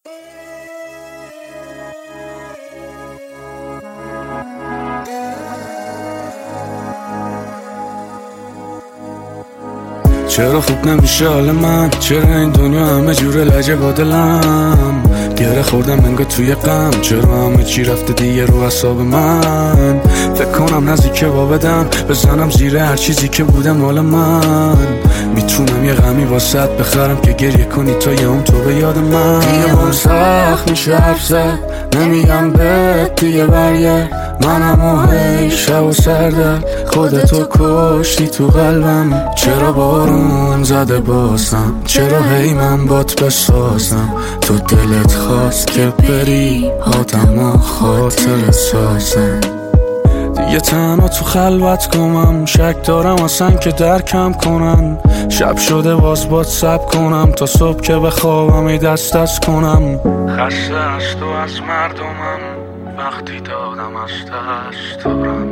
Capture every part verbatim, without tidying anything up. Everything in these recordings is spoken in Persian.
چرا خوب نمیشه حال من؟ چرا این دنیا همه جوره لجه با دلم؟ گره خوردم انگار توی غم، چرا همه چی رفته دیگه رو حساب من؟ فکر کنم نزدیکه با بدم بزنم زیر هر چیزی که بوده مال من. میتونم یه غمی واسط بخرم که گریه کنی تا یه هم تو به یاد من. دیگه بام سخت میشه حرف زد، نمیگم بهت دیگه برگرد. منم و هی شب و سرده خودتو کشتی تو قلبم. چرا بارون زده باسم، چرا هی من بات بسازم. تو دلت خواست که بری آدم خاطر سازم. دیگه تنها تو خلوت کنم، شک دارم اصلا که درکم کنن. شب شده باز باد سب کنم تا صبح که بخوابم ای دست دست کنم. خسته از تو از مردمم وقتی دادم از دست دارم.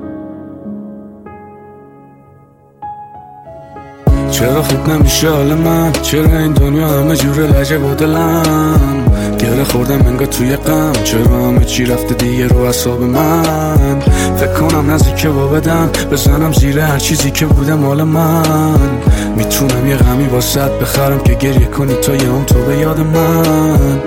چرا خوب نمیشه حال من؟ چرا این دنیا همه جوره لجه با دلم؟ گره خوردم انگار توی غم، چرا همه چی رفته دیگه رو حساب من؟ فکر کنم نزدیکه با بدم بزنم زیر هر چیزی که بوده مال من. میتونم یه غمی واسط بخرم که گریه کنی تا یه هم تو به یاد من.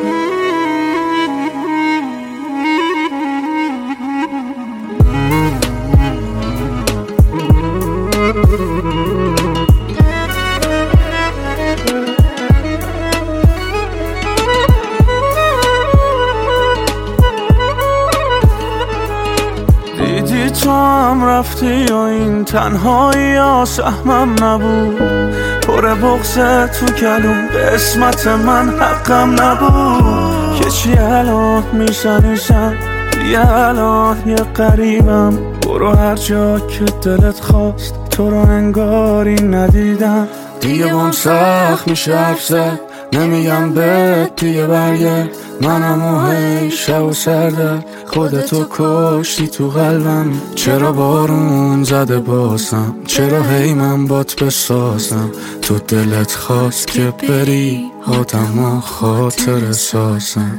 دیدی تو هم رفتی و این تنهایی ها سهمم نبود. پر بغضه تو کلون قسمت من حقم نبود. که چی الان میشنیشم دیگه الان یه قریبم. برو هر جا که دلت خواست تو رو انگاری ندیدم. دیگه بام سخت میشه حرف زد، نمیگم بهت دیگه برگرد. منم و هی شب و سرده خودتو کشتی تو قلبم. چرا بارون زده باسم، چرا هی من بات بسازم. تو دلت خواست که بری آدم خاطر سازم.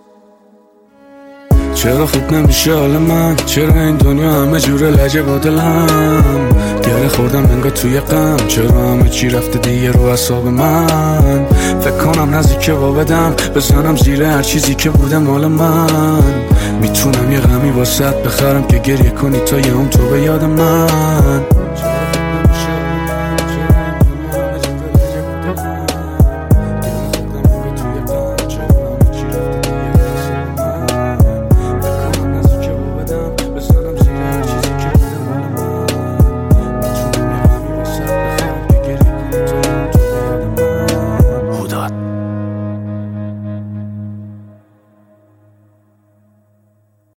چرا خوب نمیشه حال من؟ چرا این دنیا همه جوره لجه با دلم؟ گره خوردم انگار توی غم، چرا همه چی رفته دیگه رو حساب من؟ فکر کنم نزدیکه با بدم بزنم زیر هر چیزی که بوده مال من. میتونم یه غمی واسط بخرم که گریه کنی تا یه هم تو به یاد من.